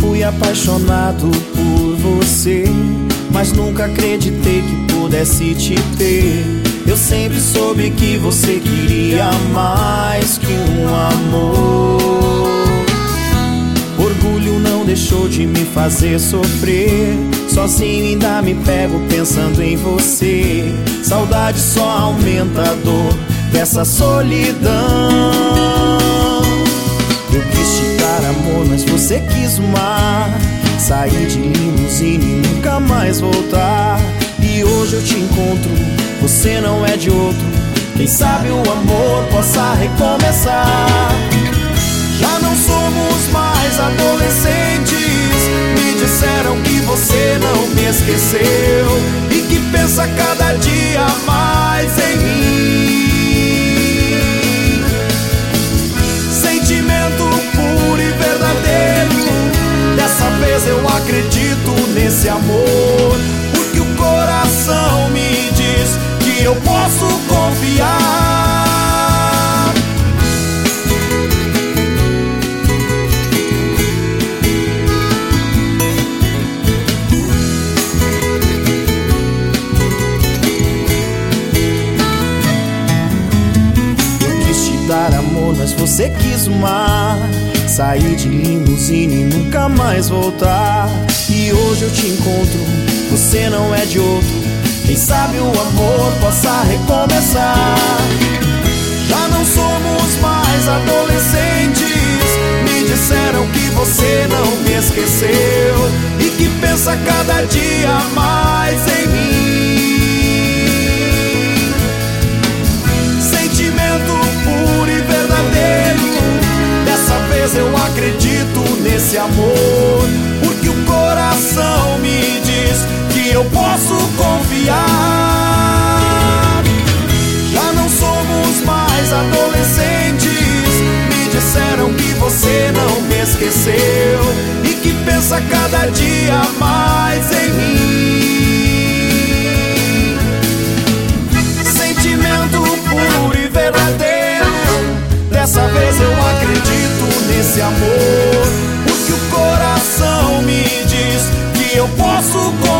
fui apaixonado por você, mas nunca acreditei que pudesse te ter. Eu sempre soube que você queria mais que um amor. Orgulho não deixou de me fazer sofrer, sozinho ainda me pego pensando em você. Saudade só aumenta a dor dessa solidão. Eu quis te dar amor, mas você quis mar. Saí de limusine e nunca mais voltar. E hoje eu te encontro, você não é de outro. Quem sabe o amor possa recomeçar. Já não somos mais adolescentes. Me disseram que você não me esqueceu e que pensa cada dia mais em mim. Sentimento puro e verdadeiro. Dessa vez eu acredito nesse amor, porque o coração me diz que eu posso confiar. Eu quis te dar amor, mas você quis mar. Saí de limusine e nunca mais voltar. E hoje eu te encontro, você não é de outro. Quem sabe o amor possa recomeçar. Já não somos mais adolescentes. Me disseram que você não me esqueceu e que pensa cada dia mais em mim. Sentimento puro e verdadeiro. Dessa vez eu acredito nesse amor, porque o coração me diz que eu posso confiar. Já não somos mais adolescentes. Me disseram que você não me esqueceu e que pensa cada dia mais em mim. Sentimento puro e verdadeiro. Dessa vez eu acredito nesse amor, porque o coração me diz que eu posso confiar.